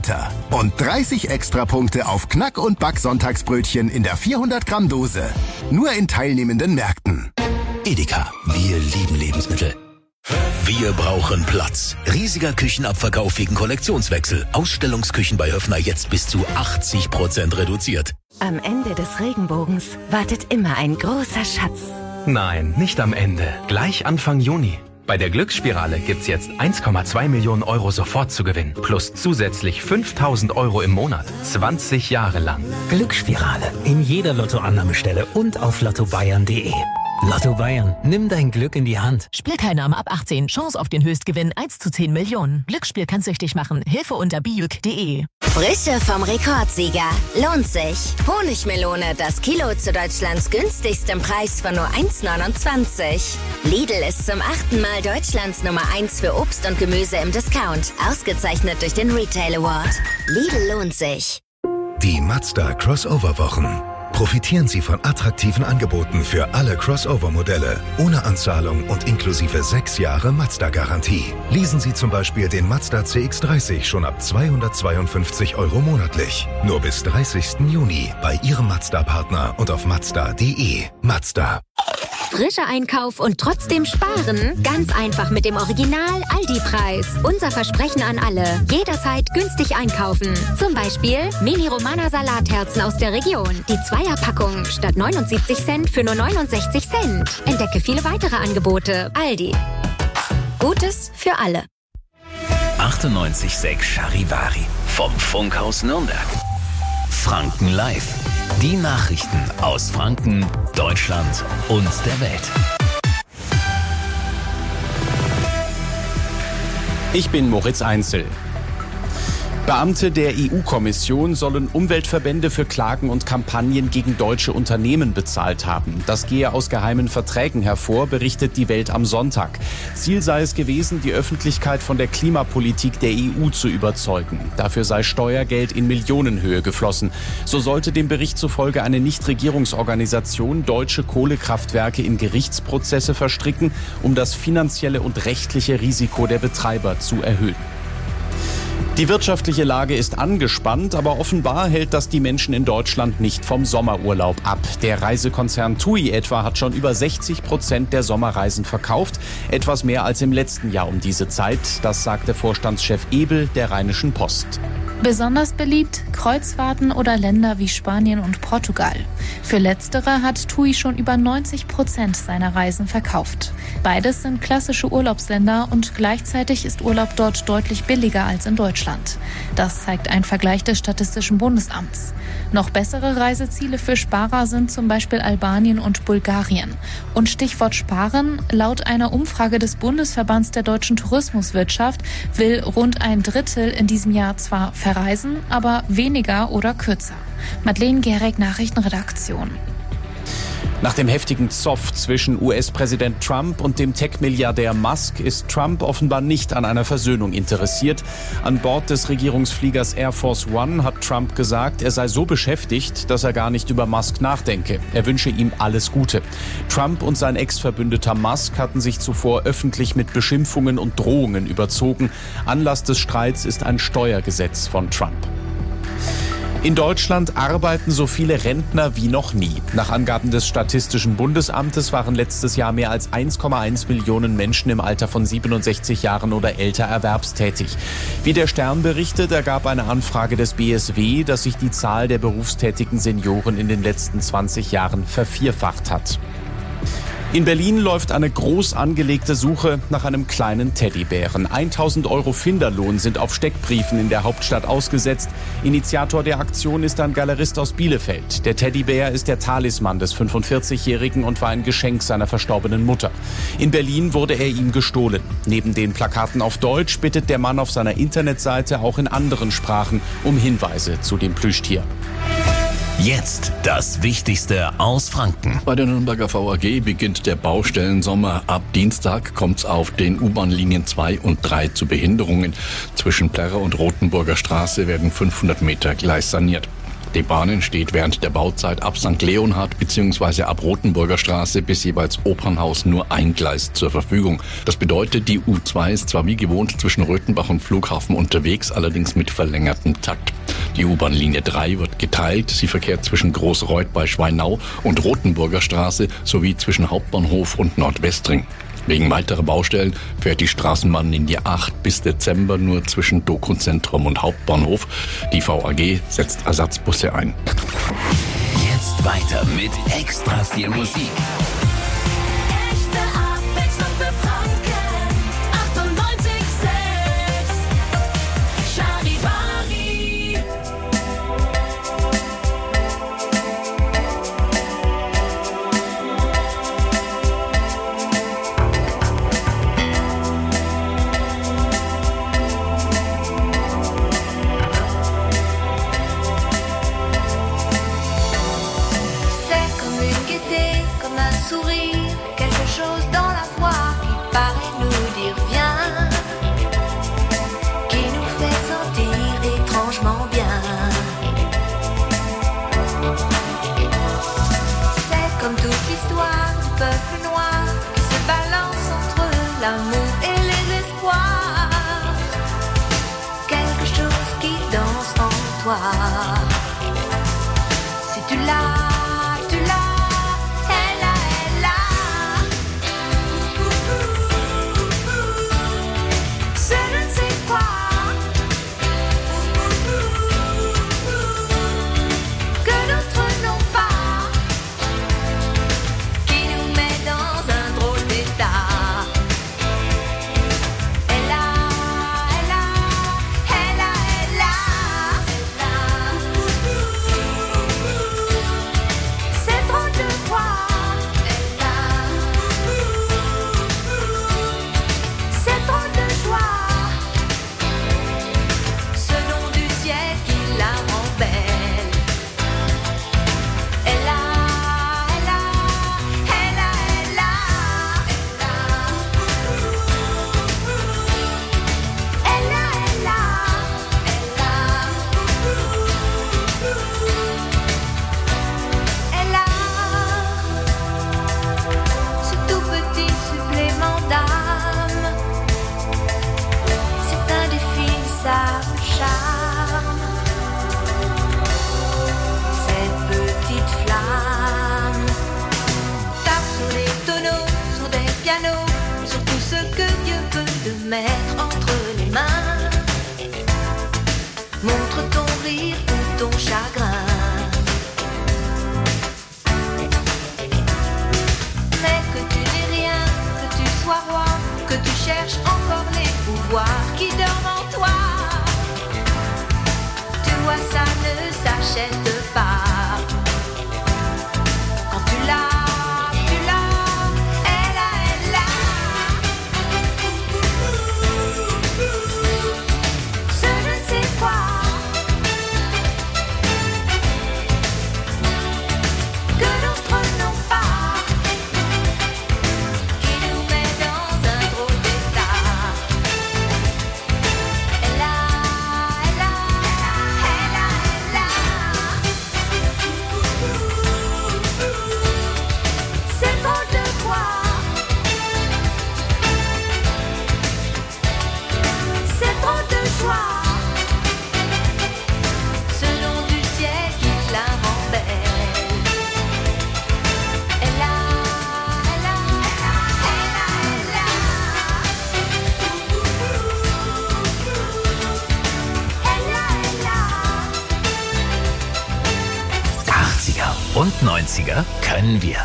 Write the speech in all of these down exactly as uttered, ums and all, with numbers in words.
Liter. Und dreißig Extrapunkte auf Knack- und Back-Sonntagsbrötchen in der vierhundert Gramm Dose. Nur in teilnehmenden Märkten. Edeka, wir lieben Lebensmittel. Wir brauchen Platz. Riesiger Küchenabverkauf wegen Kollektionswechsel. Ausstellungsküchen bei Höffner jetzt bis zu achtzig Prozent reduziert. Am Ende des Regenbogens wartet immer ein großer Schatz. Nein, nicht am Ende. Gleich Anfang Juni. Bei der Glücksspirale gibt's jetzt eins Komma zwei Millionen Euro sofort zu gewinnen. Plus zusätzlich fünftausend Euro im Monat. zwanzig Jahre lang. Glücksspirale. In jeder Lottoannahmestelle und auf lotto bayern punkt de. Lotto Bayern. Nimm dein Glück in die Hand. Spielteilnahme ab achtzehn. Chance auf den Höchstgewinn eins zu zehn Millionen. Glücksspiel kann süchtig machen. Hilfe unter bijuk punkt de. Frische vom Rekordsieger. Lohnt sich. Honigmelone, das Kilo zu Deutschlands günstigstem Preis von nur eins Komma neunundzwanzig. Lidl ist zum achten Mal Deutschlands Nummer eins für Obst und Gemüse im Discount. Ausgezeichnet durch den Retail Award. Lidl lohnt sich. Die Mazda Crossover-Wochen. Profitieren Sie von attraktiven Angeboten für alle Crossover-Modelle, ohne Anzahlung und inklusive sechs Jahre Mazda-Garantie. Leasen Sie zum Beispiel den Mazda C X dreißig schon ab zweihundertzweiundfünfzig Euro monatlich. Nur bis dreißigsten Juni bei Ihrem Mazda-Partner und auf mazda punkt de. Mazda. Frischer Einkauf und trotzdem sparen? Ganz einfach mit dem Original Aldi-Preis. Unser Versprechen an alle. Jederzeit günstig einkaufen. Zum Beispiel Mini-Romana-Salatherzen aus der Region. Die Zweierpackung statt neunundsiebzig Cent für nur neunundsechzig Cent. Entdecke viele weitere Angebote. Aldi. Gutes für alle. achtundneunzig Komma sechs Charivari vom Funkhaus Nürnberg. Franken Live. Die Nachrichten aus Franken, Deutschland und der Welt. Ich bin Moritz Einzel. Beamte der E U-Kommission sollen Umweltverbände für Klagen und Kampagnen gegen deutsche Unternehmen bezahlt haben. Das gehe aus geheimen Verträgen hervor, berichtet die Welt am Sonntag. Ziel sei es gewesen, die Öffentlichkeit von der Klimapolitik der E U zu überzeugen. Dafür sei Steuergeld in Millionenhöhe geflossen. So sollte dem Bericht zufolge eine Nichtregierungsorganisation deutsche Kohlekraftwerke in Gerichtsprozesse verstricken, um das finanzielle und rechtliche Risiko der Betreiber zu erhöhen. Die wirtschaftliche Lage ist angespannt, aber offenbar hält das die Menschen in Deutschland nicht vom Sommerurlaub ab. Der Reisekonzern TUI etwa hat schon über sechzig Prozent der Sommerreisen verkauft, etwas mehr als im letzten Jahr um diese Zeit. Das sagte Vorstandschef Ebel der Rheinischen Post. Besonders beliebt Kreuzfahrten oder Länder wie Spanien und Portugal. Für letztere hat TUI schon über neunzig Prozent seiner Reisen verkauft. Beides sind klassische Urlaubsländer und gleichzeitig ist Urlaub dort deutlich billiger als in Deutschland. Das zeigt ein Vergleich des Statistischen Bundesamts. Noch bessere Reiseziele für Sparer sind zum Beispiel Albanien und Bulgarien. Und Stichwort Sparen, laut einer Umfrage des Bundesverbands der deutschen Tourismuswirtschaft will rund ein Drittel in diesem Jahr zwar verreisen, aber weniger oder kürzer. Madeleine Gehrig, Nachrichtenredaktion. Nach dem heftigen Zoff zwischen U S-Präsident Trump und dem Tech-Milliardär Musk ist Trump offenbar nicht an einer Versöhnung interessiert. An Bord des Regierungsfliegers Air Force One hat Trump gesagt, er sei so beschäftigt, dass er gar nicht über Musk nachdenke. Er wünsche ihm alles Gute. Trump und sein Ex-Verbündeter Musk hatten sich zuvor öffentlich mit Beschimpfungen und Drohungen überzogen. Anlass des Streits ist ein Steuergesetz von Trump. In Deutschland arbeiten so viele Rentner wie noch nie. Nach Angaben des Statistischen Bundesamtes waren letztes Jahr mehr als eins Komma eins Millionen Menschen im Alter von siebenundsechzig Jahren oder älter erwerbstätig. Wie der Stern berichtet, ergab eine Anfrage des B S W, dass sich die Zahl der berufstätigen Senioren in den letzten zwanzig Jahren vervierfacht hat. In Berlin läuft eine groß angelegte Suche nach einem kleinen Teddybären. tausend Euro Finderlohn sind auf Steckbriefen in der Hauptstadt ausgesetzt. Initiator der Aktion ist ein Galerist aus Bielefeld. Der Teddybär ist der Talisman des fünfundvierzigjährigen und war ein Geschenk seiner verstorbenen Mutter. In Berlin wurde er ihm gestohlen. Neben den Plakaten auf Deutsch bittet der Mann auf seiner Internetseite auch in anderen Sprachen um Hinweise zu dem Plüschtier. Jetzt das Wichtigste aus Franken. Bei der Nürnberger V A G beginnt der Baustellensommer. Ab Dienstag kommt es auf den U-Bahn-Linien zwei und drei zu Behinderungen. Zwischen Plärrer und Rothenburger Straße werden fünfhundert Meter Gleis saniert. Die Bahn entsteht während der Bauzeit ab Sankt Leonhard bzw. ab Rothenburger Straße bis jeweils Opernhaus nur ein Gleis zur Verfügung. Das bedeutet, die U zwei ist zwar wie gewohnt zwischen Röthenbach und Flughafen unterwegs, allerdings mit verlängertem Takt. Die U-Bahn-Linie drei wird geteilt. Sie verkehrt zwischen Großreuth bei Schweinau und Rothenburger Straße sowie zwischen Hauptbahnhof und Nordwestring. Wegen weiterer Baustellen fährt die Straßenbahnlinie acht bis Dezember nur zwischen Dokuzentrum und Hauptbahnhof. Die V A G setzt Ersatzbusse ein. Jetzt weiter mit extra viel Musik. Echte Abwechslung für Franken. achtundneunzig Komma sechs Charivari. Sourire, quelque chose dans la voix qui paraît nous dire viens, qui nous fait sentir étrangement bien. C'est comme toute l'histoire du peuple noir qui se balance entre l'amour et les espoirs. Quelque chose qui danse en toi. Si tu l'as, tu l'as. Mettre entre les mains, montre ton rire ou ton chagrin. Mais que tu n'es rien, que tu sois roi, que tu cherches encore les pouvoirs qui dorment en toi. Tu vois, ça ne s'achète pas. Quand tu l'as. Und neunziger können wir.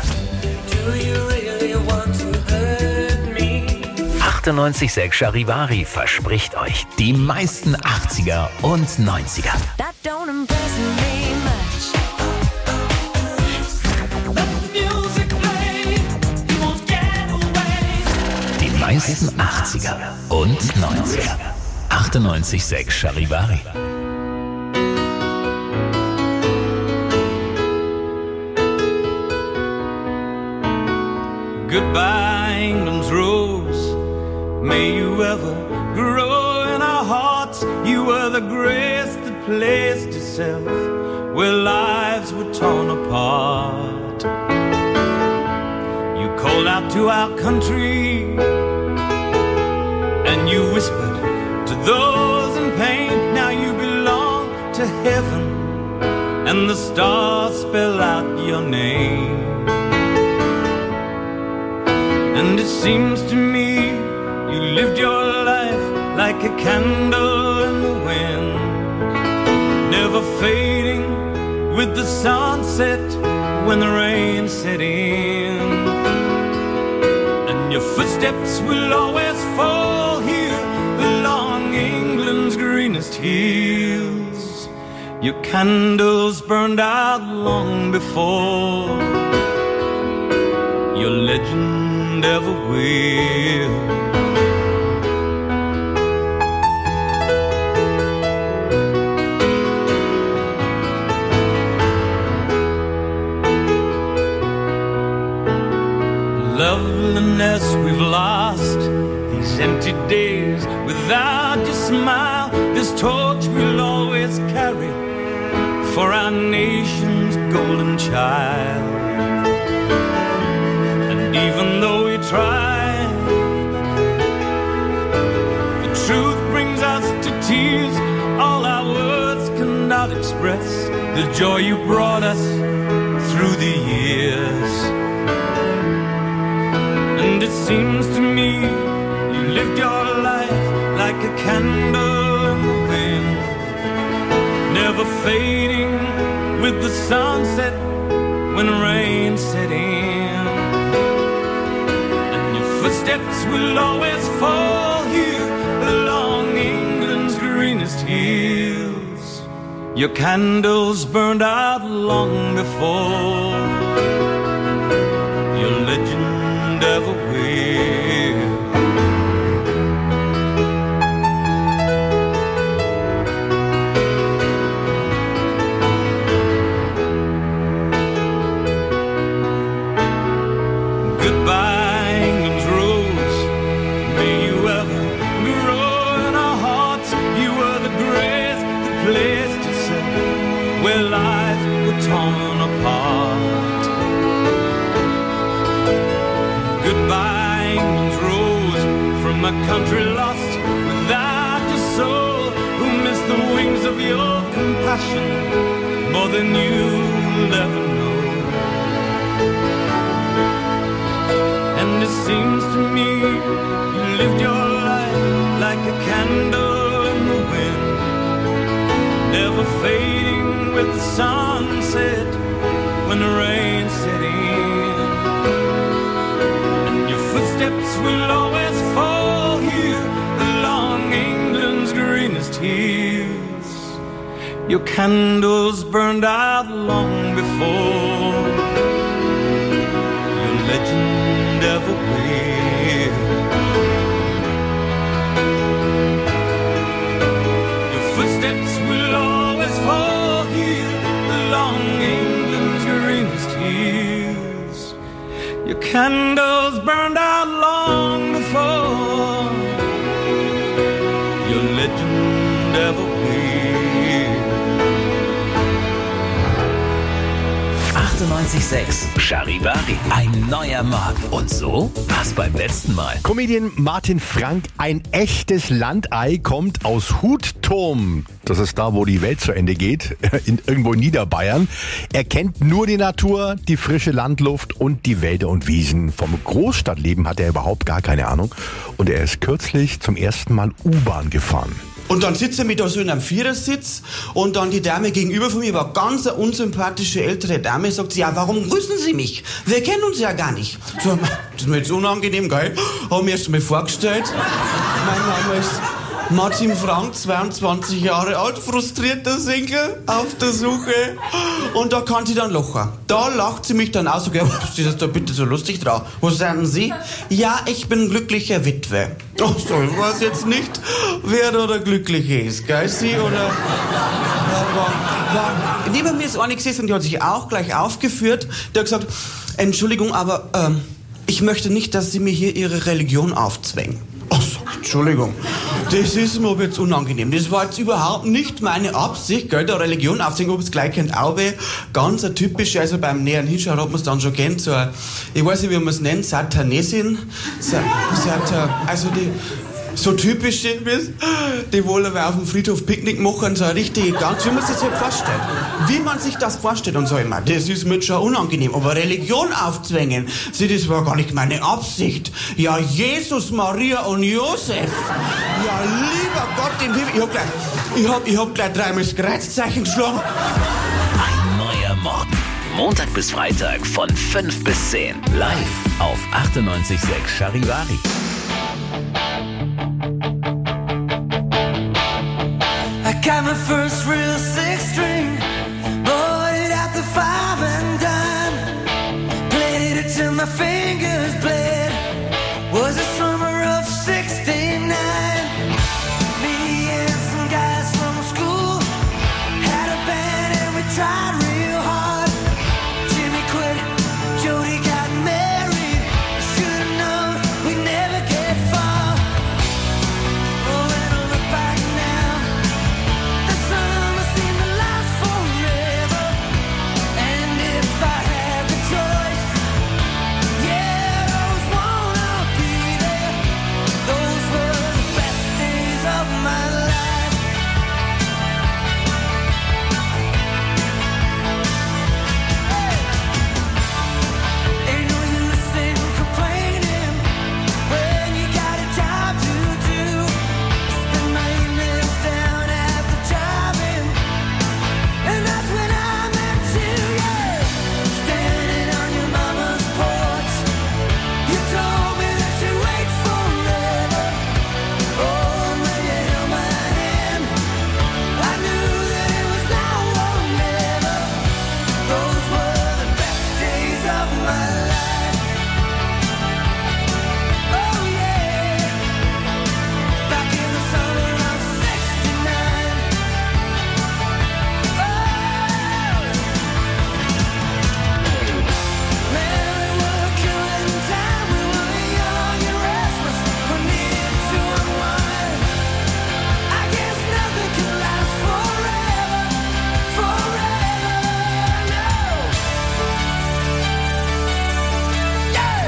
achtundneunzig Komma sechs Charivari verspricht euch die meisten achtziger und neunziger. Die meisten achtziger und neunziger. achtundneunzig Komma sechs Charivari. Goodbye, England's rose. May you ever grow in our hearts. You were the grace that placed itself where lives were torn apart. You called out to our country and you whispered to those in pain, now you belong to heaven and the stars spell out your name. And it seems to me you lived your life like a candle in the wind, never fading with the sunset when the rain set in. And your footsteps will always fall here along England's greenest hills. Your candles burned out long before your legend ever will. Loveliness we've lost, these empty days without your smile, this torch we'll always carry for our nation's golden child. And even though we try, the truth brings us to tears. All our words cannot express the joy you brought us through the years. And it seems to me you lived your life like a candle in the wind, never fading with the sunset when rain set in. And your footsteps will always fall here along England's greenest hills. Your candles burned out long before your legend ever will. Goodbye, England's rose. May you ever grow in our hearts. You were the grace that placed itself where lives were torn apart. Goodbye, England's rose, from a country lost without your soul, who missed the wings of your compassion more than you'll ever know. And it seems to me you lived your life like a candle in the wind, never fading with the sunset when the rain set in. And your footsteps will always fall here along England's greenest hills. Your candles burned out long before your legend ever will. Your footsteps will always fall here along England's greenest hills. Your candles burned out long before your legend ever will. achtundneunzig Komma sechs Charivari. Ein neuer Morgen. Und so war's beim letzten Mal. Comedian Martin Frank, ein echtes Landei, kommt aus Hutturm. Das ist da, wo die Welt zu Ende geht, in, irgendwo in Niederbayern. Er kennt nur die Natur, die frische Landluft und die Wälder und Wiesen. Vom Großstadtleben hat er überhaupt gar keine Ahnung. Und er ist kürzlich zum ersten Mal U-Bahn gefahren. Und dann sitzt er mit da so in einem Vierersitz und dann die Dame gegenüber von mir war ganz eine unsympathische ältere Dame, sagt sie, ja, warum grüßen Sie mich? Wir kennen uns ja gar nicht. So, das ist mir jetzt unangenehm, gell? Haben mir erst mal vorgestellt. Mein Name ist Martin Frank, zweiundzwanzig Jahre alt, frustrierter Single, auf der Suche. Und da kann sie dann lachen. Da lacht sie mich dann aus, so, was ist das da bitte so lustig drauf? Was sagen Sie? Ja, ich bin glückliche Witwe. Ach so, ich weiß jetzt nicht, wer da der Glückliche ist, gell? Sie oder... War, war, neben mir ist eine gesessen, die hat sich auch gleich aufgeführt. Der hat gesagt, Entschuldigung, aber ähm, ich möchte nicht, dass Sie mir hier Ihre Religion aufzwängen. Ach so, Entschuldigung. Das ist mir aber jetzt unangenehm. Das war jetzt überhaupt nicht meine Absicht, gell, der Religion aufzuhängen, ob es gleich kennt, Aube. Ganz ein typische, also beim näheren Hinschauen hat man es dann schon kennt, so ein, ich weiß nicht, wie man es nennt, Satanesin. Sa- Satan, also die, so typisch sind wir es, die wollen aber auf dem Friedhof Picknick machen, so richtig, ganz, wie man sich das halt vorstellt. Wie man sich das vorstellt und so immer, das ist mir schon unangenehm. Aber Religion aufzwängen, sie, das war gar nicht meine Absicht. Ja, Jesus, Maria und Josef. Ja, lieber Gott im Himmel. Ich hab gleich, ich hab, ich hab gleich dreimal das Kreuzzeichen geschlagen. Ein neuer Morgen. Montag bis Freitag von fünf bis zehn. Live auf achtundneunzig Komma sechs Charivari. I got my first real six string, bought it at the five and dime, played it till my fingers bled. Was the summer of sixty-nine. Me and some guys from school had a band and we tried real hard. Jimmy quit, Jody got married. I should've known we'd never get far. Oh, when I look back now, the summer seemed to last forever. And if I had the choice, yeah, I always wanna be there. Those were the best days of my life. Ain't no use in complaining when you got a job to do. Spend my evenings down at the drive-in, and that's when I met you, yeah. Standing on your mama's porch, you told me that you'd wait forever. Oh, when you held my hand, I knew that it was now or never. Those were the best days of my life. Oh yeah, back in the summer of sixty-nine. Oh, man, we were killing time. We were young and restless. We needed to unwind. I guess nothing can last forever, forever, no. Yeah.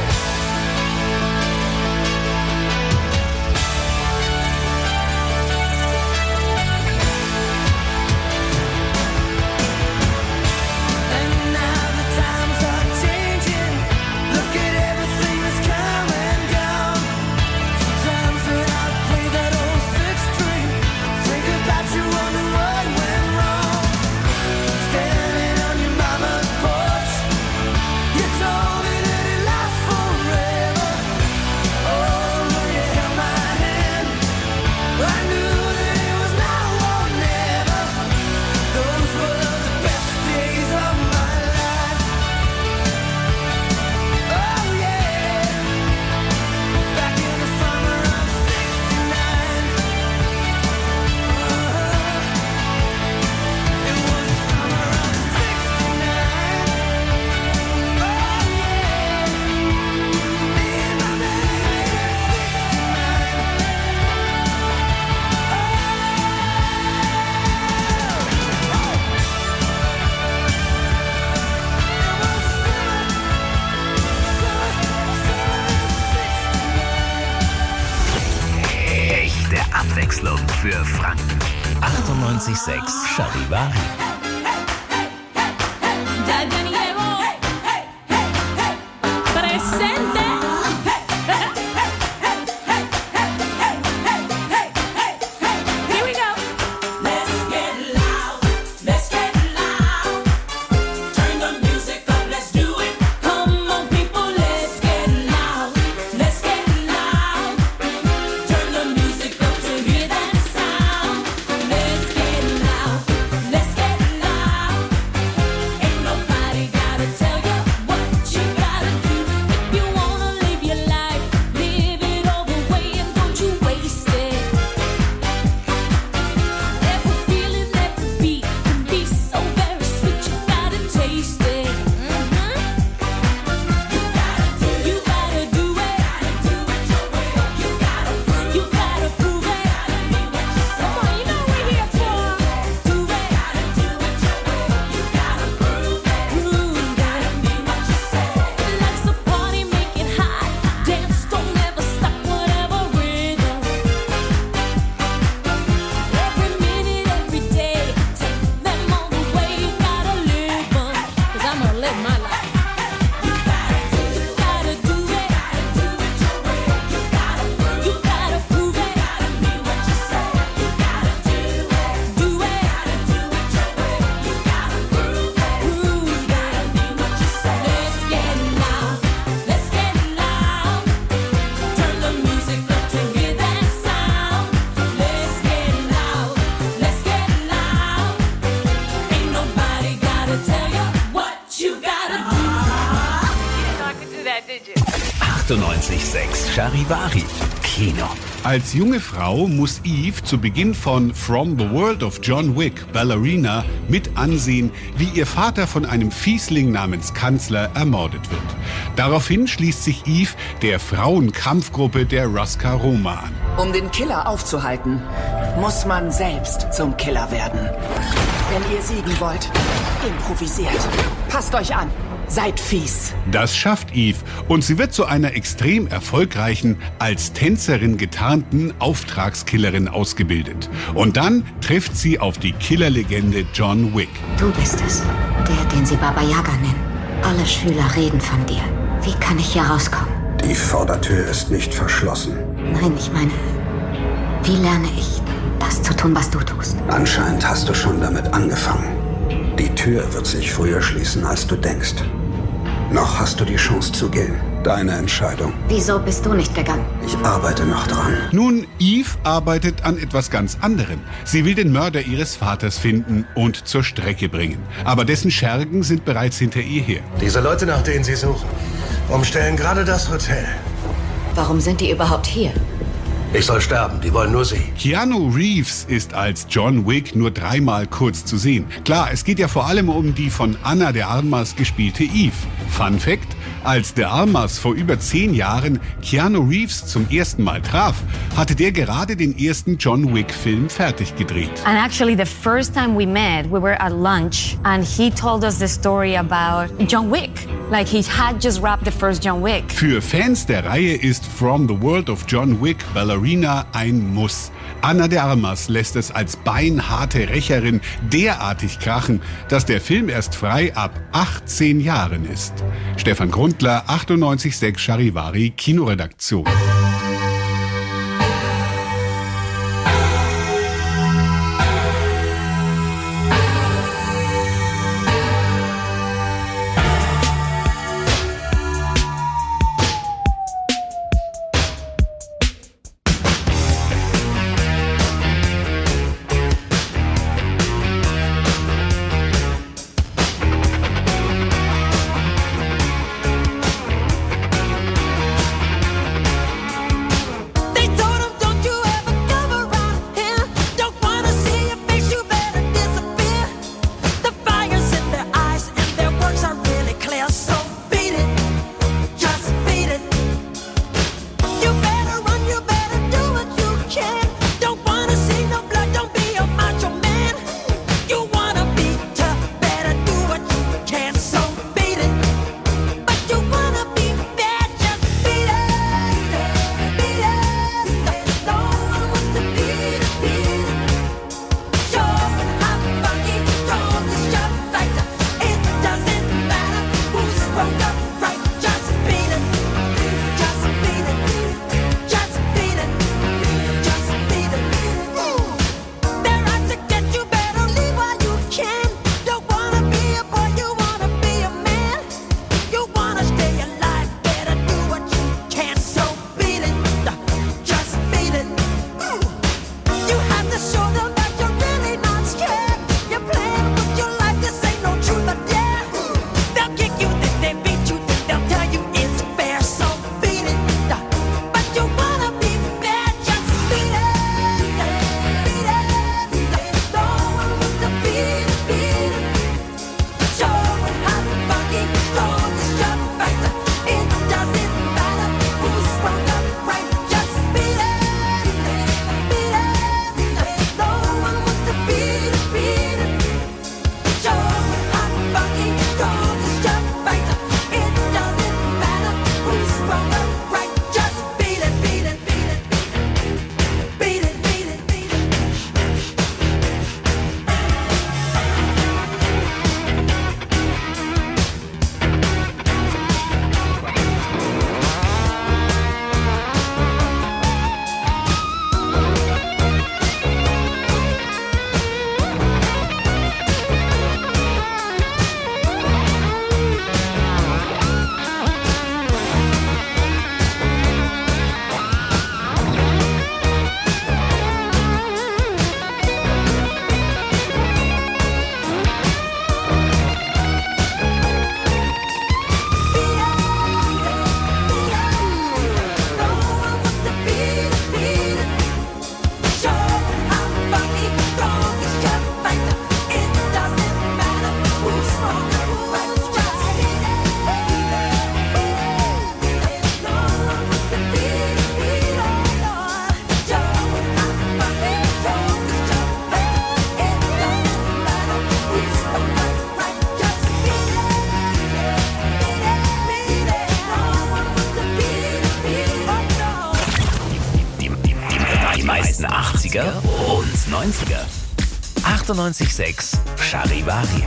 And now the times are changing. Look at everything that's come and gone. Sometimes when I play that old six string, think about you, wonder what went wrong. Standing on your mama's porch, you told me that it lasts forever. Oh, when you held my hand, I knew that it was now or never. Those were the best days of my life. Oh yeah, back in the summer of sixty-nine. It was the summer of sixty-nine. Oh yeah, me and my baby at Echte Abwechslung für Franken. achtundneunzig Komma sechs Charivari. Ya Diego presente. Here we go. Let's get loud. Let's get loud. Turn the music up. Let's do it. Come on, people. Let's get loud. Let's get loud. Turn the music up to hear that sound. Let's get loud. Let's get loud. Ain't nobody achtundneunzig Komma sechs Charivari. Kino. Als junge Frau muss Eve zu Beginn von From the World of John Wick, Ballerina, mit ansehen, wie ihr Vater von einem Fiesling namens Kanzler ermordet wird. Daraufhin schließt sich Eve der Frauenkampfgruppe der Ruska Roma an. Um den Killer aufzuhalten, muss man selbst zum Killer werden. Wenn ihr siegen wollt, improvisiert. Passt euch an. Seid fies. Das schafft Eve und sie wird zu einer extrem erfolgreichen, als Tänzerin getarnten Auftragskillerin ausgebildet. Und dann trifft sie auf die Killerlegende John Wick. Du bist es, der, den sie Baba Yaga nennen. Alle Schüler reden von dir. Wie kann ich hier rauskommen? Die Vordertür ist nicht verschlossen. Nein, ich meine, wie lerne ich, das zu tun, was du tust? Anscheinend hast du schon damit angefangen. Die Tür wird sich früher schließen, als du denkst. Noch hast du die Chance zu gehen. Deine Entscheidung. Wieso bist du nicht gegangen? Ich arbeite noch dran. Nun, Eve arbeitet an etwas ganz anderem. Sie will den Mörder ihres Vaters finden und zur Strecke bringen. Aber dessen Schergen sind bereits hinter ihr her. Diese Leute, nach denen sie suchen, umstellen gerade das Hotel. Warum sind die überhaupt hier? Ich soll sterben, die wollen nur sie. Keanu Reeves ist als John Wick nur dreimal kurz zu sehen. Klar, es geht ja vor allem um die von Ana de Armas gespielte Eve. Fun Fact: Als de Armas vor über zehn Jahren Keanu Reeves zum ersten Mal traf, hatte der gerade den ersten John Wick-Film fertig gedreht. And actually the first time we met, we were at lunch and he told us the story about John Wick. Like he had just wrapped the first John Wick. Für Fans der Reihe ist From the World of John Wick, Ballerina ein Muss. Ana de Armas lässt es als beinharte Rächerin derartig krachen, dass der Film erst frei ab achtzehn Jahren ist. Stefan Grundler, achtundneunzig Komma sechs Charivari, Kinoredaktion. neunziger. achtundneunzig Komma sechs Charivari.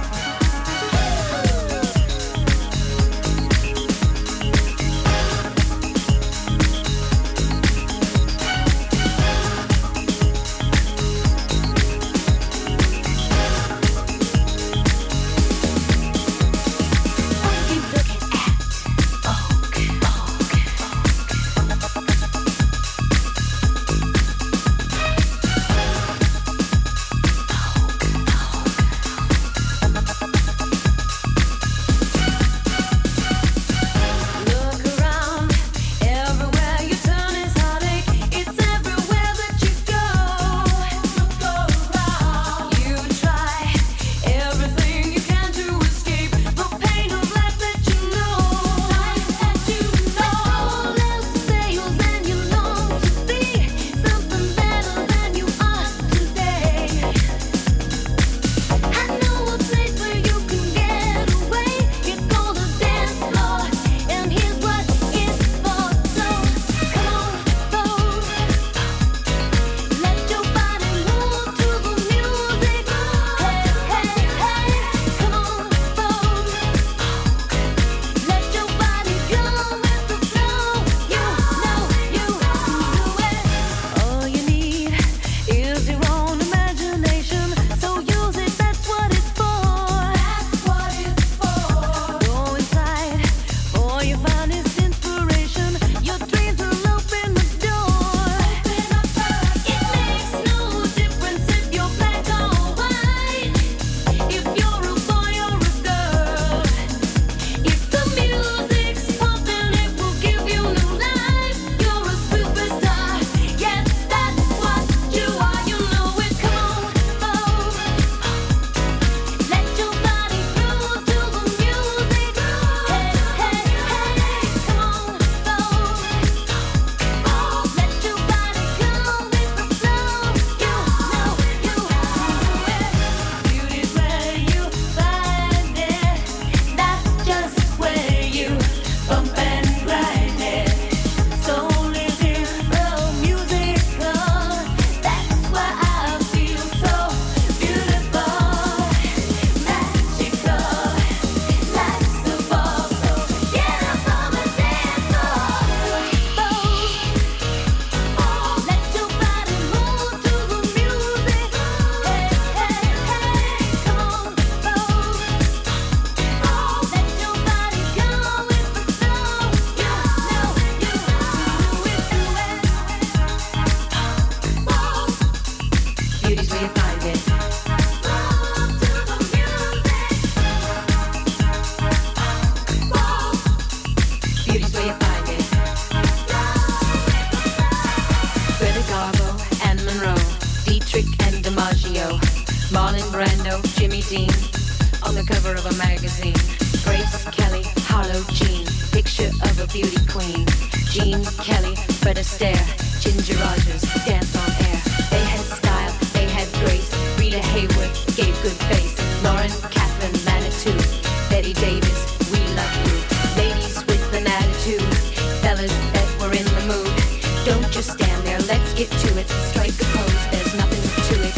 Marlon Brando, Jimmy Dean, on the cover of a magazine. Grace Kelly, Harlow Jean, picture of a beauty queen. Jean Kelly, Fred Astaire, Ginger Rogers, dance on air. They had style, they had grace. Rita Hayworth gave good face. Lauren Catherine Manitou, Betty Davis, we love you. Ladies with an attitude, fellas that were in the mood. Don't just stand there, let's get to it. Strike a pose, there's nothing to it.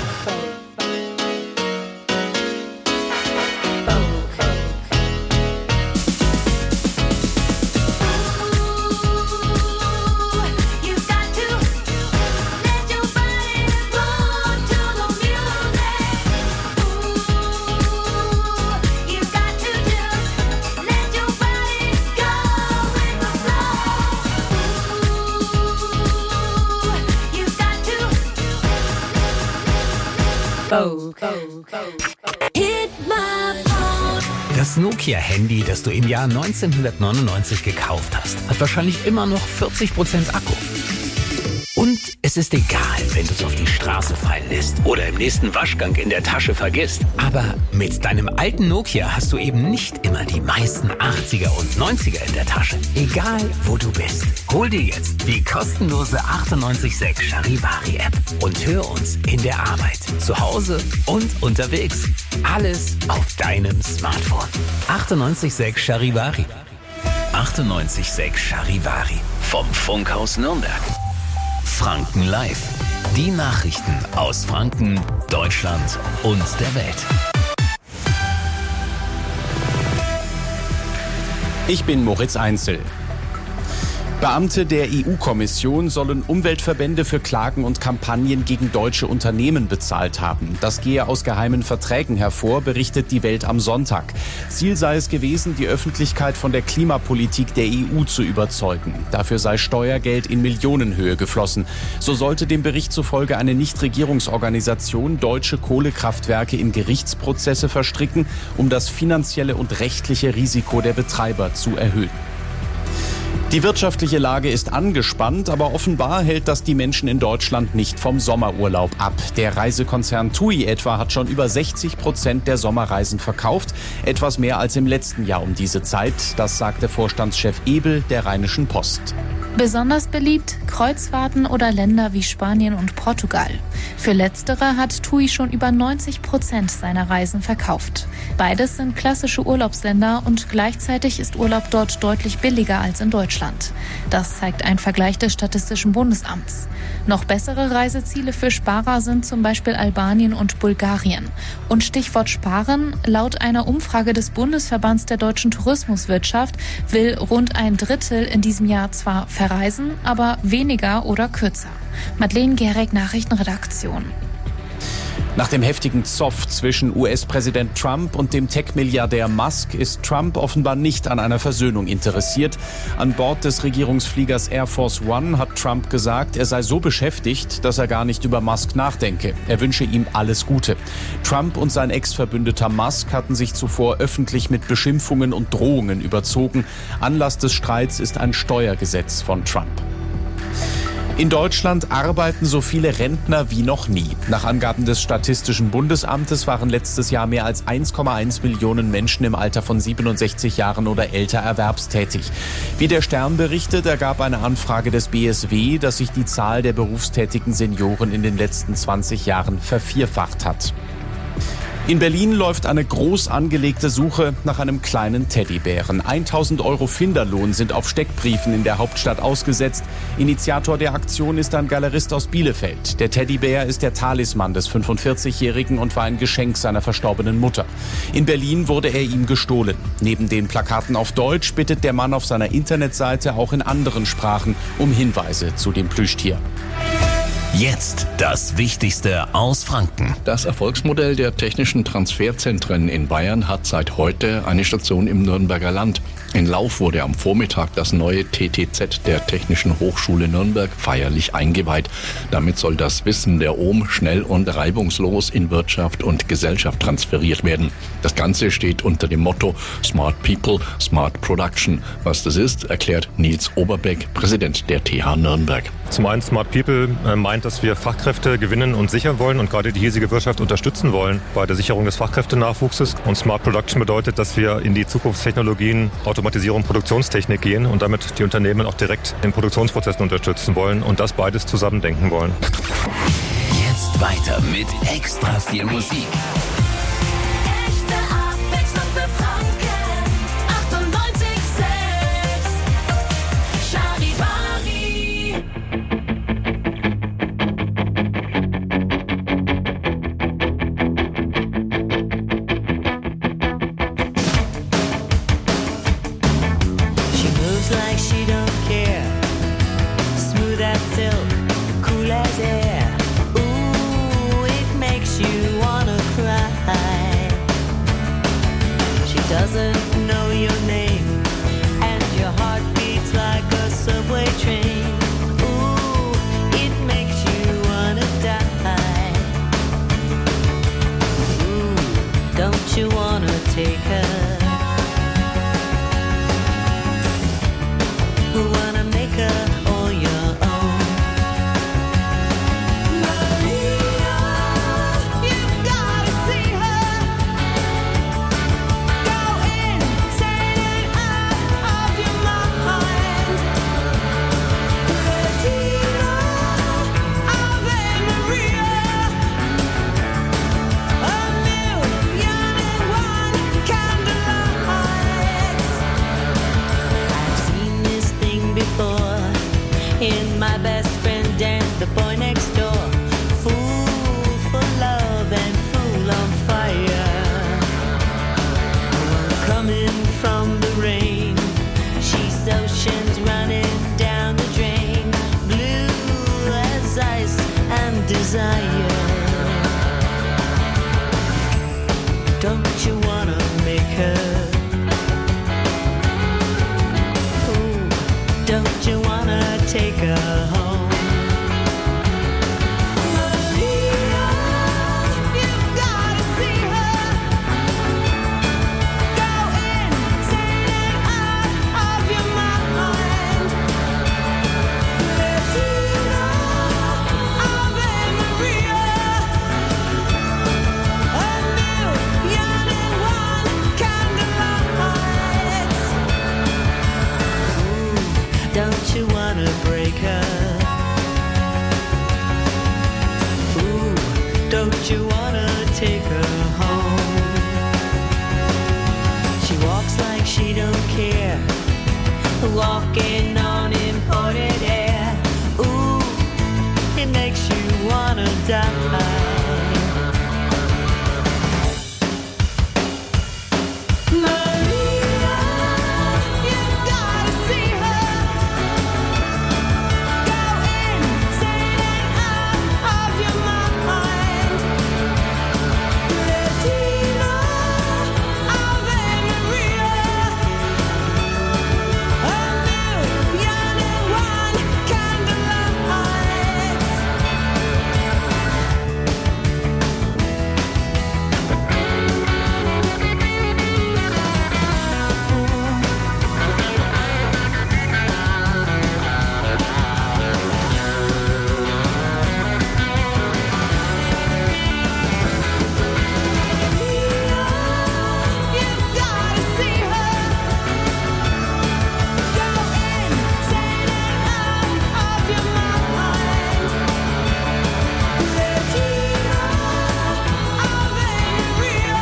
Das Nokia-Handy, das du im Jahr neunzehnhundertneunundneunzig gekauft hast, hat wahrscheinlich immer noch vierzig Prozent Akku. Und es ist egal, wenn du es auf die Straße fallen lässt oder im nächsten Waschgang in der Tasche vergisst. Aber mit deinem alten Nokia hast du eben nicht immer die meisten achtziger und neunziger in der Tasche. Egal, wo du bist. Hol dir jetzt die kostenlose achtundneunzig Komma sechs Charivari-App und hör uns in der Arbeit, zu Hause und unterwegs. Alles auf deinem Smartphone. achtundneunzig Komma sechs Charivari. achtundneunzig Komma sechs Charivari vom Funkhaus Nürnberg. Franken Live. Die Nachrichten aus Franken, Deutschland und der Welt. Ich bin Moritz Einzel. Beamte der E U-Kommission sollen Umweltverbände für Klagen und Kampagnen gegen deutsche Unternehmen bezahlt haben. Das gehe aus geheimen Verträgen hervor, berichtet die Welt am Sonntag. Ziel sei es gewesen, die Öffentlichkeit von der Klimapolitik der E U zu überzeugen. Dafür sei Steuergeld in Millionenhöhe geflossen. So sollte dem Bericht zufolge eine Nichtregierungsorganisation deutsche Kohlekraftwerke in Gerichtsprozesse verstricken, um das finanzielle und rechtliche Risiko der Betreiber zu erhöhen. Die wirtschaftliche Lage ist angespannt, aber offenbar hält das die Menschen in Deutschland nicht vom Sommerurlaub ab. Der Reisekonzern TUI etwa hat schon über sechzig Prozent der Sommerreisen verkauft, etwas mehr als im letzten Jahr um diese Zeit. Das sagte Vorstandschef Ebel der Rheinischen Post. Besonders beliebt Kreuzfahrten oder Länder wie Spanien und Portugal. Für letztere hat TUI schon über neunzig Prozent seiner Reisen verkauft. Beides sind klassische Urlaubsländer und gleichzeitig ist Urlaub dort deutlich billiger als in Deutschland. Das zeigt ein Vergleich des Statistischen Bundesamts. Noch bessere Reiseziele für Sparer sind zum Beispiel Albanien und Bulgarien. Und Stichwort Sparen: Laut einer Umfrage des Bundesverbands der deutschen Tourismuswirtschaft will rund ein Drittel in diesem Jahr zwar verreisen, aber weniger oder kürzer. Madeleine Gehrig, Nachrichtenredaktion. Nach dem heftigen Zoff zwischen U S-Präsident Trump und dem Tech-Milliardär Musk ist Trump offenbar nicht an einer Versöhnung interessiert. An Bord des Regierungsfliegers Air Force One hat Trump gesagt, er sei so beschäftigt, dass er gar nicht über Musk nachdenke. Er wünsche ihm alles Gute. Trump und sein Ex-Verbündeter Musk hatten sich zuvor öffentlich mit Beschimpfungen und Drohungen überzogen. Anlass des Streits ist ein Steuergesetz von Trump. In Deutschland arbeiten so viele Rentner wie noch nie. Nach Angaben des Statistischen Bundesamtes waren letztes Jahr mehr als eins Komma eins Millionen Menschen im Alter von siebenundsechzig Jahren oder älter erwerbstätig. Wie der Stern berichtet, ergab eine Anfrage des B S W, dass sich die Zahl der berufstätigen Senioren in den letzten zwanzig Jahren vervierfacht hat. In Berlin läuft eine groß angelegte Suche nach einem kleinen Teddybären. tausend Euro Finderlohn sind auf Steckbriefen in der Hauptstadt ausgesetzt. Initiator der Aktion ist ein Galerist aus Bielefeld. Der Teddybär ist der Talisman des fünfundvierzigjährigen und war ein Geschenk seiner verstorbenen Mutter. In Berlin wurde er ihm gestohlen. Neben den Plakaten auf Deutsch bittet der Mann auf seiner Internetseite auch in anderen Sprachen um Hinweise zu dem Plüschtier. Jetzt das Wichtigste aus Franken. Das Erfolgsmodell der technischen Transferzentren in Bayern hat seit heute eine Station im Nürnberger Land. In Lauf wurde am Vormittag das neue T T Z der Technischen Hochschule Nürnberg feierlich eingeweiht. Damit soll das Wissen der O M schnell und reibungslos in Wirtschaft und Gesellschaft transferiert werden. Das Ganze steht unter dem Motto Smart People, Smart Production. Was das ist, erklärt Nils Oberbeck, Präsident der T H Nürnberg. Zum einen Smart People meint, dass wir Fachkräfte gewinnen und sichern wollen und gerade die hiesige Wirtschaft unterstützen wollen bei der Sicherung des Fachkräftenachwuchses. Und Smart Production bedeutet, dass wir in die Zukunftstechnologien Automatisierung, Produktionstechnik gehen und damit die Unternehmen auch direkt in Produktionsprozessen unterstützen wollen und das beides zusammen denken wollen. Jetzt weiter mit extra viel Musik. Doesn't know your name, and your heart beats like a subway train. Ooh, it makes you wanna die. Ooh, don't you wanna take her? Wanna make her all your own. Maria, you've gotta see her. Maria, a million and one. Don't you wanna make her? Ooh, don't you wanna take her home? Maria, you've gotta see her. Go insane and out of your mind. Bettina, Ave Maria. A million and one candlelights. Ooh, don't you wanna break her? Ooh, don't you wanna take her home? She walks like she don't care, walking on imported air. Ooh, it makes you wanna die. Maria, you've gotta see her. Go insane and out of your mind. Bettina, Ave Maria. A million and one candlelights. You've gotta see her. Go insane and out of your mind. Bettina, Ave Maria.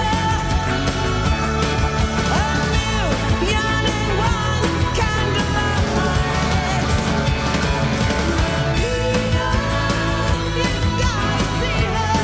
A million and one candlelights. Maria, you've gotta see her.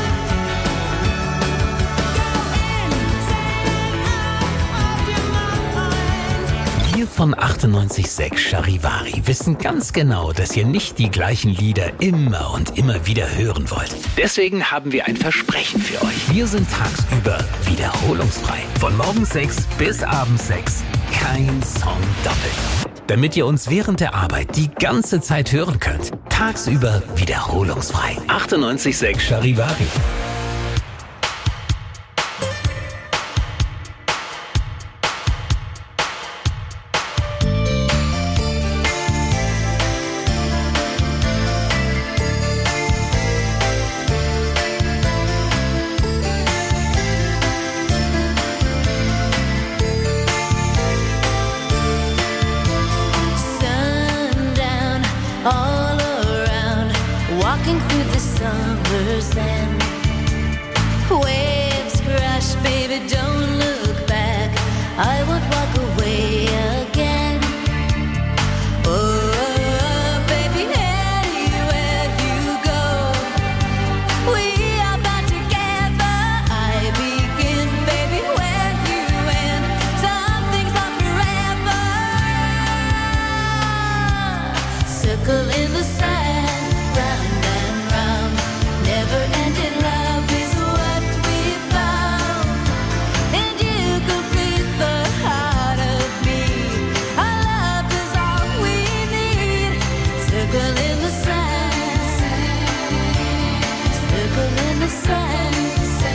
Wir von achtundneunzig Komma sechs Charivari wissen ganz genau, dass ihr nicht die gleichen Lieder immer und immer wieder hören wollt. Deswegen haben wir ein Versprechen für euch. Wir sind tagsüber wiederholungsfrei. Von morgens sechs bis abends sechs. Kein Song doppelt. Damit ihr uns während der Arbeit die ganze Zeit hören könnt. Tagsüber wiederholungsfrei. achtundneunzig Komma sechs Charivari. Sundown all around, walking through the summer sand. Waves crash, baby, don't look back. I won't walk away again. Oh, baby, anywhere you go, we are bound together. I begin, baby, where you end. Some things are forever. Circle in the sand, round and round. Never ending love is what we found. And you complete the heart of me. Our love is all we need. Circle in the sand. Circle in the sand.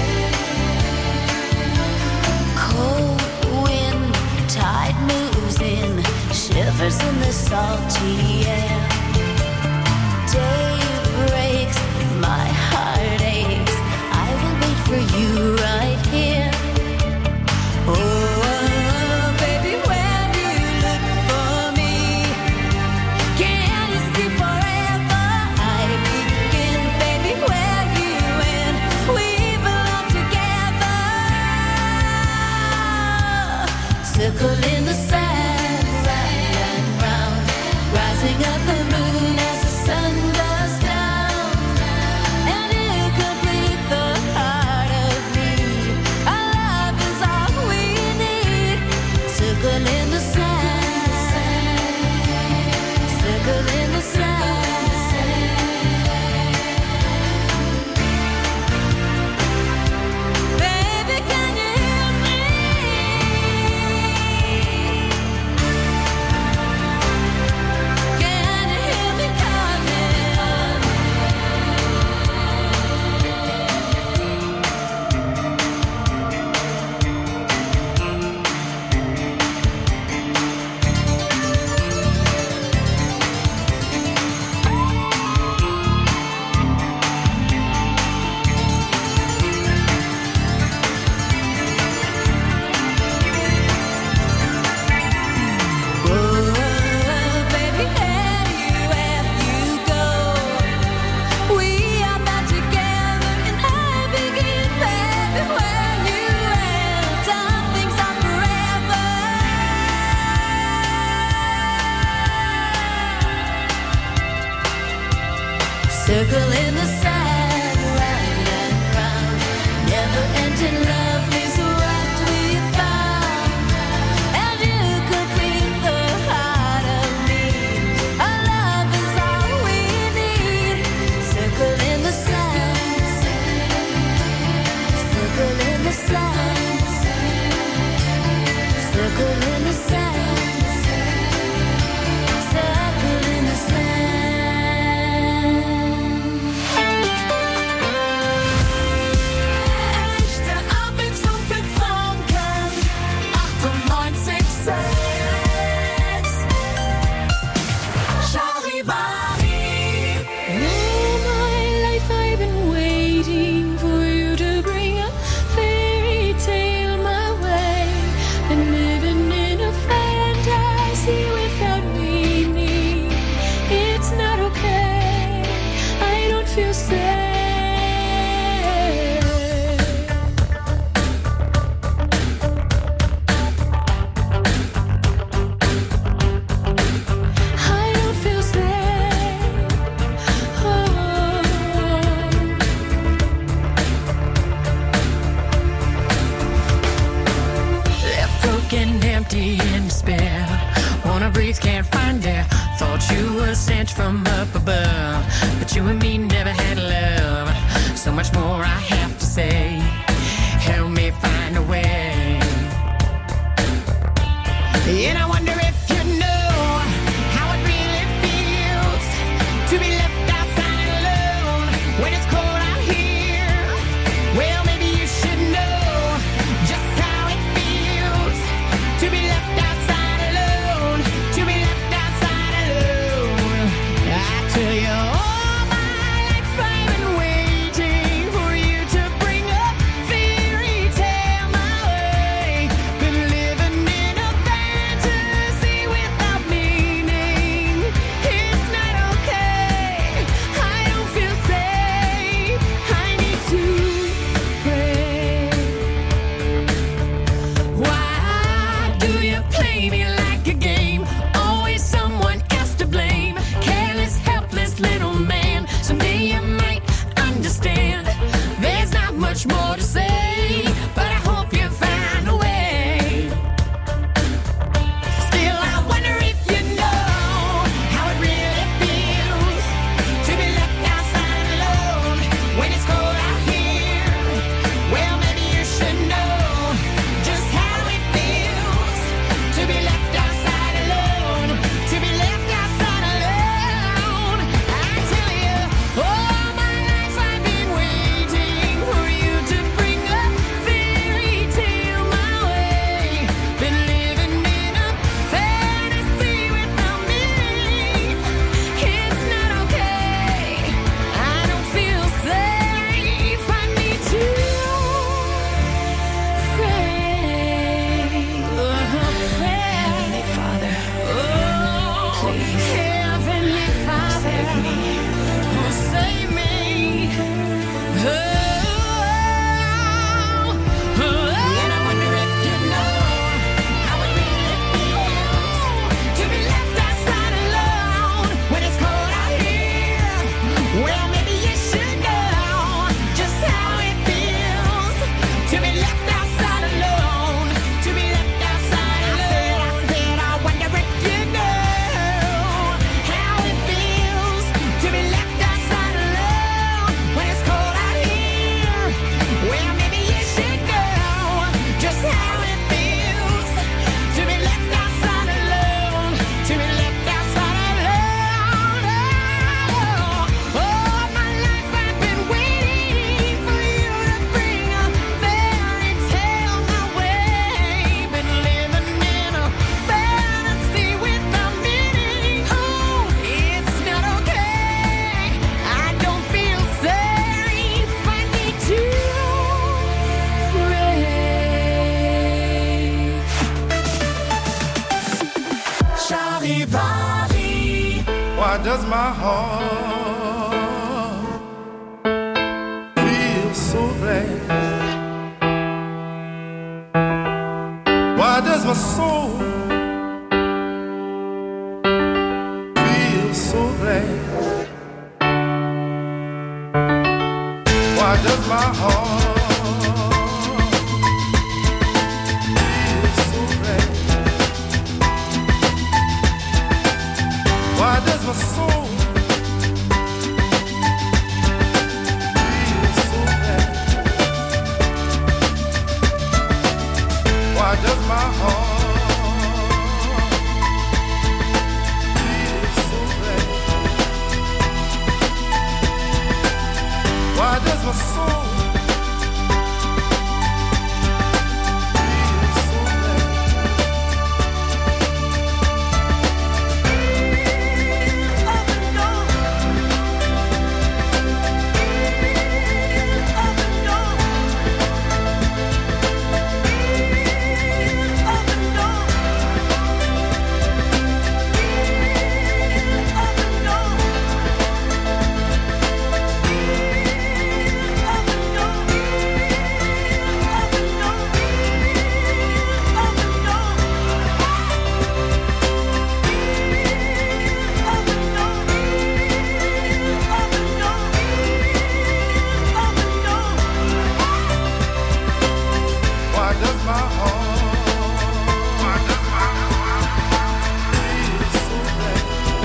Cold wind, tide moves in, shivers in the salty air. Day breaks, my heart aches. I will wait for you right here. Oh, baby, when you look for me, can you see forever? I begin, baby, where you end. We belong together. Circle in the sand, round and round, rising up the moon as the sun goes down. And you complete the heart of me. Our love is all we need. Circle in the sand. Circle in the sand. Baby, can you hear Circle in the sand, round and round. Never ending love is what we found. And you complete the heart of me. Our love is all we need. Circle in the sand. Circle in the sand. Circle in the sand. Circle in the Echte Abwechslung für Franken. achtundneunzig Komma sechs. Charivari. All my life I've been waiting for you to bring a fairy tale my way. Been living in a fantasy without meaning. It's not okay. I don't feel safe. I don't feel safe. Oh. Left broken, empty, in despair. Wanna breathe, can't find air. Thought you were sent from up above, but you and me never had love. So much more I have to say. Help me find a way. And I wonder if you know how it really feels to be left outside alone when it's cold out here. Well, maybe you should know just how it feels to be left outside alone, to be left outside alone. I tell you, all my life I've been waiting for you to bring a fairy tale my way. Been living in a fantasy without meaning. It's not okay. I don't feel safe. I need to pray. Why do you play me like a game? Always someone else to blame. Careless, helpless little man. Someday you might understand. There's not much more to say, but I hope you find a way. Still, I wonder if you know how it really feels to be left outside alone when it's cold out here. Well, maybe you should know just how it feels to be left outside alone, to be left outside alone. I tell you, all my life I've been waiting for you to bring a fairy tale my way. Been living in a fantasy without meaning. It's not okay. I don't feel safe. I need to pray. Heavenly Father, please, Heavenly Father, save me. Oh, save me. Oh, oh, and I wonder if you know how it really feels to be left outside alone when it's cold out here. Well, maybe you should know just how it feels to be left outside alone, to be left outside alone. I said, I wonder if you know how it feels to be left outside alone when it's cold out here. Well, maybe you should know just how it feels to be left outside alone, to be left outside alone. Oh, all my life I've been waiting for you to bring a fairy tale my way. Been living in a fantasy without meaning. Oh, it's not okay. I don't feel safe. I need to pray. Charivari. Why does my heart feel so glad? Why does my soul feel so glad? does my heart feel so bad? Why does my soul feel so bad? Up and down, up and down. Why does my heart, why does my heart feel so bad?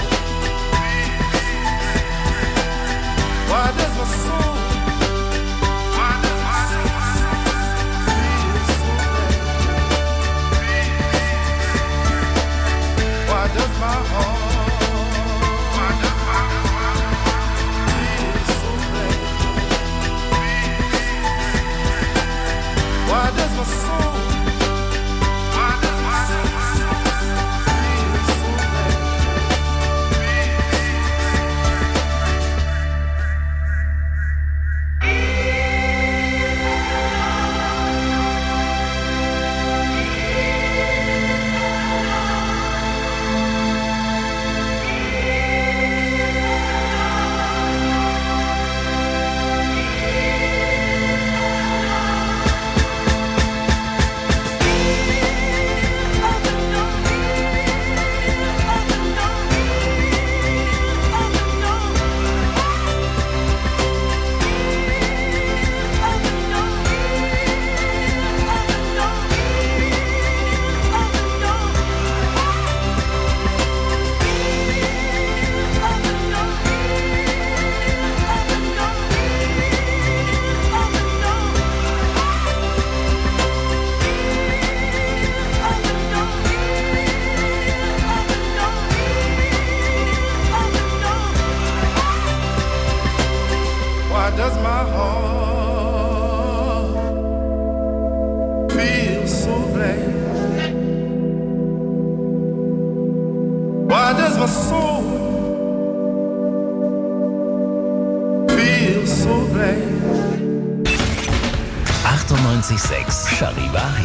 Why does my soul, why does my soul feel so bad? Why does my heart, why does my heart feel so bad? Why does my soul, why does my soul feel so bad? Why does my heart feel so glad? Why does my soul feel so glad? achtundneunzig Komma sechs Charivari.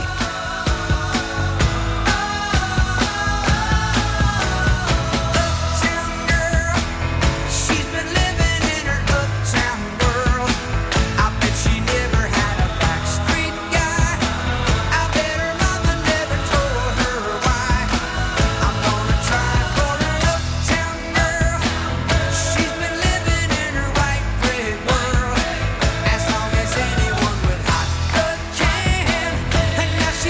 As long as anyone with hot blood can, and now she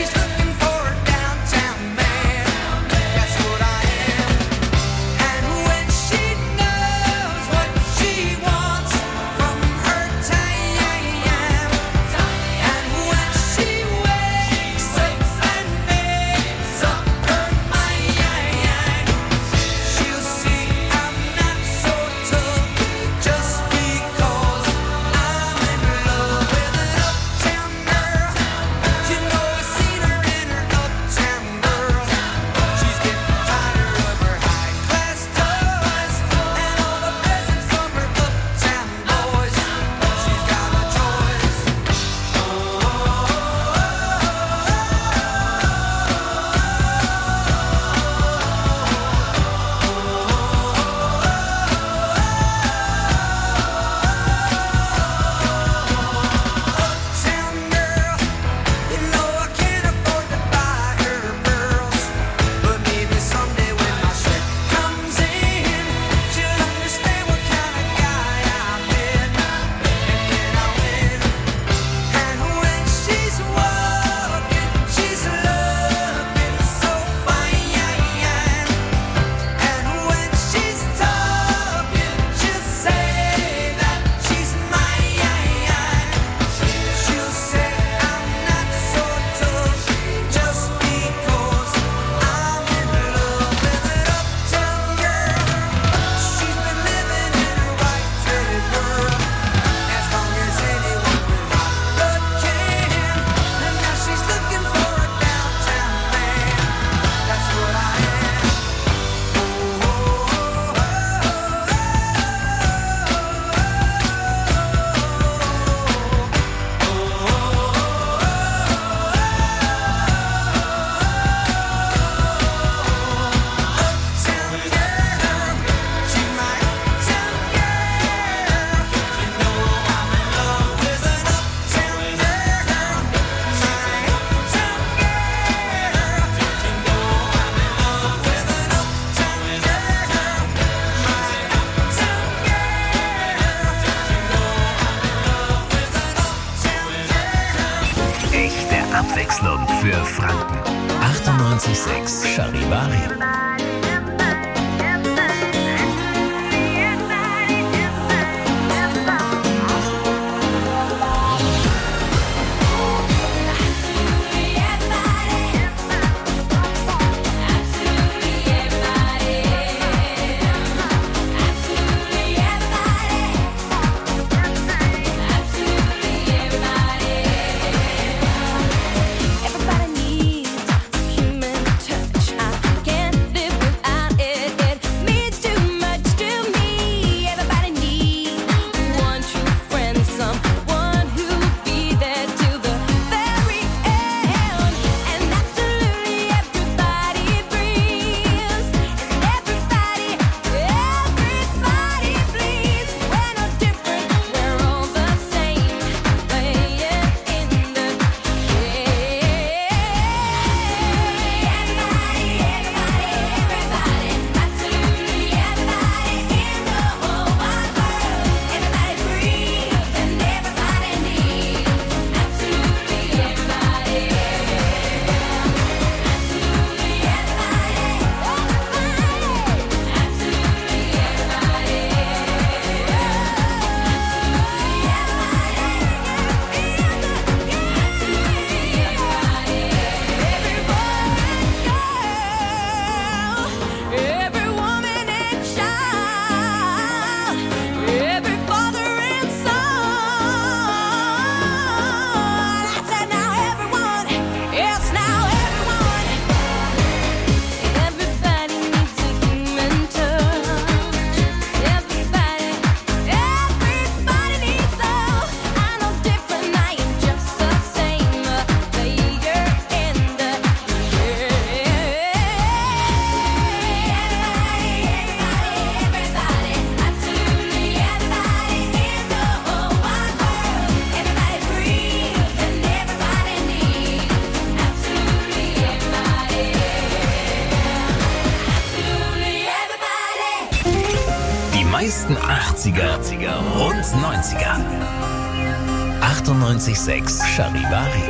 für Franken. achtundneunzig Komma sechs Charivari. Everybody needs human touch. I can't live without it. It means too much to me. Everybody needs one true friend, someone who'll be there till the very end. And absolutely everybody breathes. And everybody, everybody bleeds. We're no different. We're all the same. Playing in the every woman and child, every father and son. I said now everyone, yes now everyone. Everybody needs a human touch. Everybody, everybody needs love. I'm no different, I am just the same. A player in the Die meisten achtziger und neunziger. achtundneunzig Komma sechs Charivari.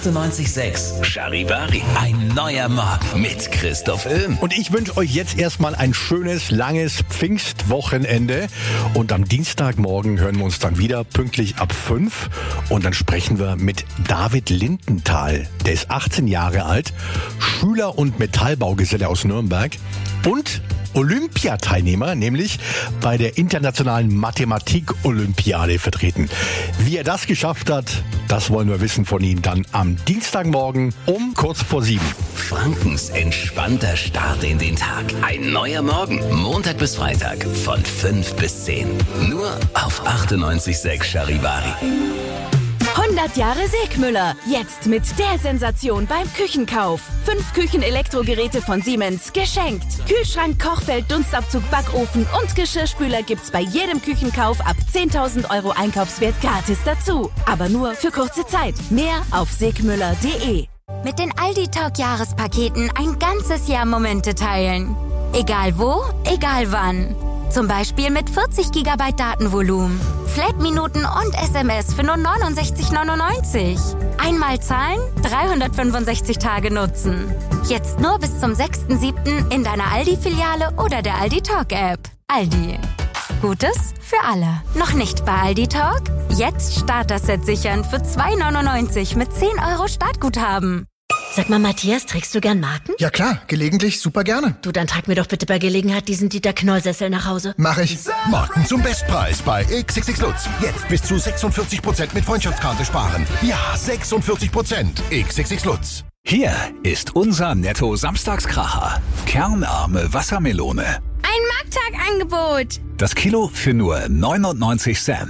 achtundneunzig Komma sechs Charivari. Ein neuer Morgen mit Christoph Öhm. Und ich wünsche euch jetzt erstmal ein schönes, langes Pfingstwochenende. Und am Dienstagmorgen hören wir uns dann wieder pünktlich ab fünf. Und dann sprechen wir mit David Lindenthal. Der ist achtzehn Jahre alt, Schüler und Metallbaugeselle aus Nürnberg und Olympiateilnehmer, nämlich bei der internationalen Mathematik-Olympiade vertreten. Wie er das geschafft hat, das wollen wir wissen von ihm dann am Dienstagmorgen um kurz vor sieben. Frankens entspannter Start in den Tag. Ein neuer Morgen. Montag bis Freitag von fünf bis zehn. Nur auf achtundneunzig Komma sechs Charivari. hundert Jahre Segmüller. Jetzt mit der Sensation beim Küchenkauf. Fünf Küchenelektrogeräte von Siemens geschenkt. Kühlschrank, Kochfeld, Dunstabzug, Backofen und Geschirrspüler gibt's bei jedem Küchenkauf ab zehntausend Euro Einkaufswert gratis dazu. Aber nur für kurze Zeit. Mehr auf segmüller punkt de. Mit den Aldi Talk Jahrespaketen ein ganzes Jahr Momente teilen. Egal wo, egal wann. Zum Beispiel mit vierzig Gigabyte Datenvolumen, Flat-Minuten und S M S für nur neunundsechzig neunundneunzig. Einmal zahlen, dreihundertfünfundsechzig Tage nutzen. Jetzt nur bis zum sechsten siebten in deiner Aldi-Filiale oder der Aldi Talk App. Aldi. Gutes für alle. Noch nicht bei Aldi Talk? Jetzt Starter-Set sichern für zwei neunundneunzig mit zehn Euro Startguthaben. Sag mal, Matthias, trägst du gern Marken? Ja klar, gelegentlich super gerne. Du, dann trag mir doch bitte bei Gelegenheit diesen Dieter Knoll-Sessel nach Hause. Mach ich. Marken zum Bestpreis bei X X X Lutz. Jetzt bis zu sechsundvierzig Prozent mit Freundschaftskarte sparen. Ja, sechsundvierzig Prozent. X X X Lutz. Hier ist unser Netto-Samstagskracher. Kernarme Wassermelone. Ein Markttagangebot. Das Kilo für nur neunundneunzig Cent.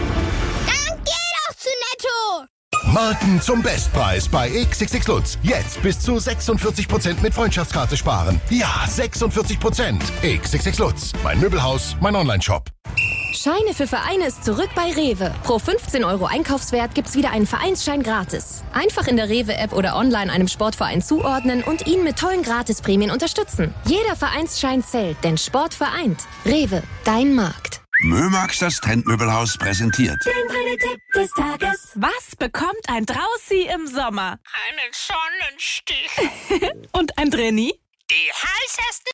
Dann geh doch zu Netto. Marken zum Bestpreis bei X X X Lutz. Jetzt bis zu sechsundvierzig Prozent mit Freundschaftskarte sparen. Ja, sechsundvierzig Prozent. X X X Lutz. Mein Möbelhaus, mein Onlineshop. Scheine für Vereine ist zurück bei Rewe. Pro fünfzehn Euro Einkaufswert gibt's wieder einen Vereinsschein gratis. Einfach in der Rewe-App oder online einem Sportverein zuordnen und ihn mit tollen Gratisprämien unterstützen. Jeder Vereinsschein zählt, denn Sport vereint. Rewe, dein Markt. Mömax, das Trendmöbelhaus, präsentiert. Der Tipp des Tages. Was bekommt ein Draußi im Sommer? Einen Sonnenstich. Und ein Drenni? Die heißesten